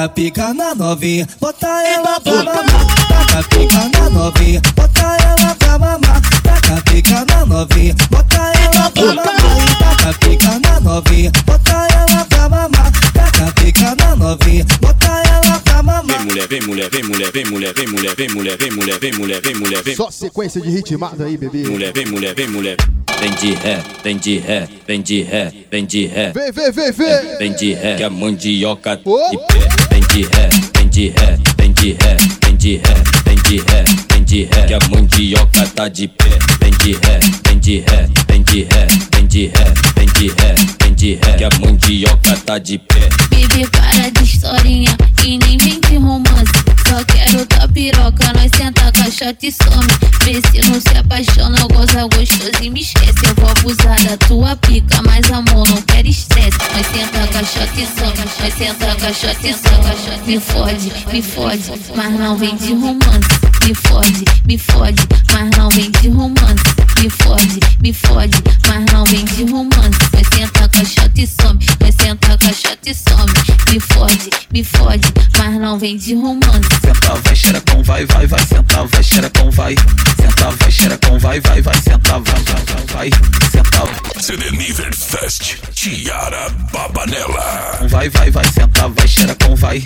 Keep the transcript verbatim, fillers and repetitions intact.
taca pica na novinha, bota ela pra mamar. Taca pica na novinha, bota ela pra mamar. Taca pica na novinha, bota ela pra mamar. Taca pica na novinha, bota ela pra mamar. Taca pica na novinha, bota ela pra mamar. Vem mulher, vem mulher, vem mulher, vem mulher, vem mulher, vem mulher, vem mulher, vem mulher, vem mulher, vem. Só sequência de ritmada aí, bebê. Mulher, vem mulher, vem mulher. Vem de ré, vem de ré, vem de ré, vem de ré. Vem, vem, vem, vem. Vem de ré, que a mandioca Oh. de pé. Vem de ré, vem de ré, vem de ré, vem de ré, vem de ré, vem de ré, que a mandioca tá de pé. Vem de ré, vem de ré, vem de ré, vem de ré, vem de ré, vem de ré, que a mandioca tá de pé. Bebê, para de historinha e nem vem de romance. Só quero tua piroca, nós senta, caixota e some. Vê se não se apaixona, goza gostoso e me esquece. Eu vou abusar da tua pica, mas amor, não quero estresse. Nós senta, caixota e some, nós senta, caixota e some. Me fode, me fode, mas não vem de romance. Me fode, me fode, mas não vem de romance. Me fode, me fode, mas não vem de romance. Nós senta, caixota e some, nós senta, caixota e some. Me fode, me fode, mas não vem de romance. Senta, vai, xerecão, vai, vai, vai. Senta, vai, xerecão, vai. Senta, vai, xerecão, vai, vai, vai. Senta, vai, vai, vai, vai. Senta. C D Niver Fest, Tiara Babanella. Vai, vai, vai. Senta, vai, xerecão, vai.